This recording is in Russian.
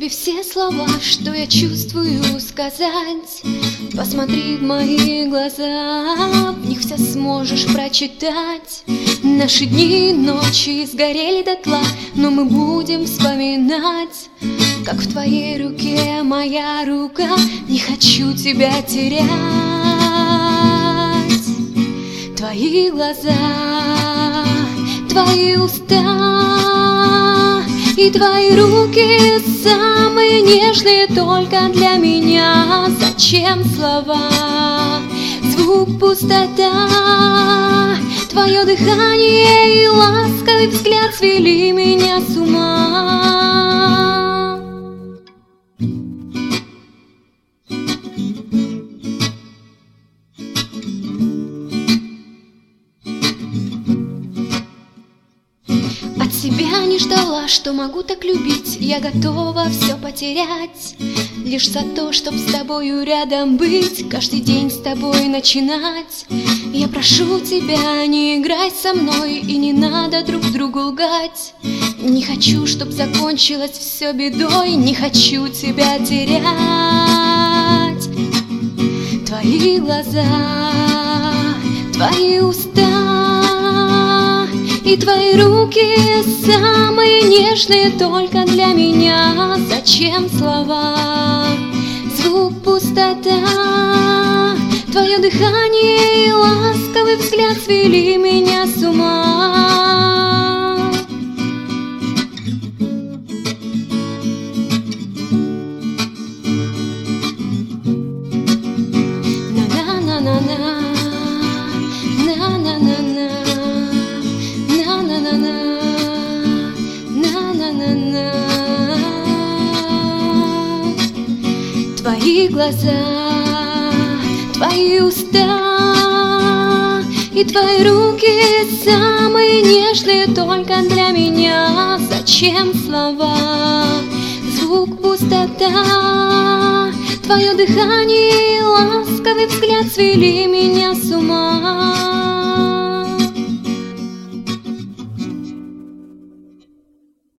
тебе все слова, что я чувствую, сказать. Посмотри в мои глаза, в них все сможешь прочитать. Наши дни и ночи сгорели дотла, но мы будем вспоминать, как в твоей руке моя рука. Не хочу тебя терять. Твои глаза, твои уста и твои руки самые нежные только для меня. Зачем слова, звук, пустота? Твое дыхание и ласковый взгляд свели меня с ума. От себя не ждала, что могу так любить. Я готова все потерять лишь за то, чтоб с тобою рядом быть, каждый день с тобой начинать. Я прошу тебя, не играй со мной, и не надо друг другу лгать. Не хочу, чтоб закончилось все бедой, не хочу тебя терять. Твои глаза, твои уста и твои руки самые нежные только для меня. Зачем слова, звук, пустота? Твое дыхание и ласковый взгляд свели меня с ума. На-на-на-на-на, на-на-на-на, на-на-на-на, на-на-на-на. Твои глаза, твои уста и твои руки самые нежные только для меня. Зачем слова, звук, пустота? Твое дыхание и ласковый взгляд свели меня с ума.